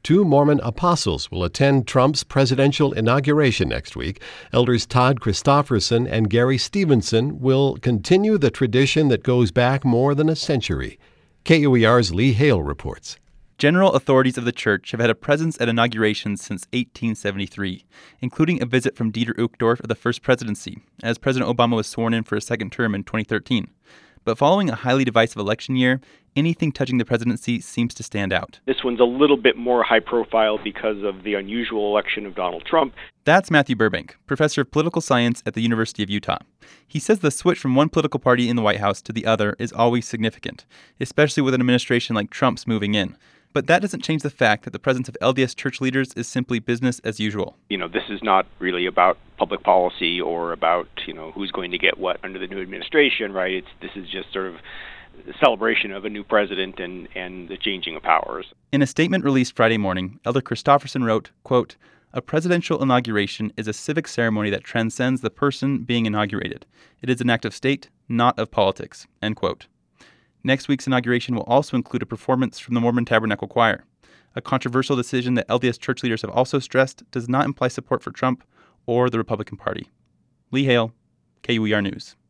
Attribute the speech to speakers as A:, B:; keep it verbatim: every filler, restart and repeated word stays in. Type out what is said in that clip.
A: Two Mormon apostles will attend Trump's presidential inauguration next week. Elders Todd Christofferson and Gary Stevenson will continue the tradition that goes back more than a century. K U E R's Lee Hale reports.
B: General authorities of the church have had a presence at inaugurations since eighteen seventy-three, including a visit from Dieter Uchtdorf of the First Presidency, as President Obama was sworn in for a second term in twenty thirteen. But following a highly divisive election year, anything touching the presidency seems to stand out.
C: This one's a little bit more high profile because of the unusual election of Donald Trump.
B: That's Matthew Burbank, professor of political science at the University of Utah. He says the switch from one political party in the White House to the other is always significant, especially with an administration like Trump's moving in. But that doesn't change the fact that the presence of L D S church leaders is simply business as usual.
C: You know, this is not really about public policy or about, you know, who's going to get what under the new administration, right? It's this is just sort of the celebration of a new president and, and the changing of powers.
B: In a statement released Friday morning, Elder Christofferson wrote, quote, "A presidential inauguration is a civic ceremony that transcends the person being inaugurated. It is an act of state, not of politics," end quote. Next week's inauguration will also include a performance from the Mormon Tabernacle Choir. A controversial decision that L D S church leaders have also stressed does not imply support for Trump or the Republican Party. Lee Hale, K U E R News.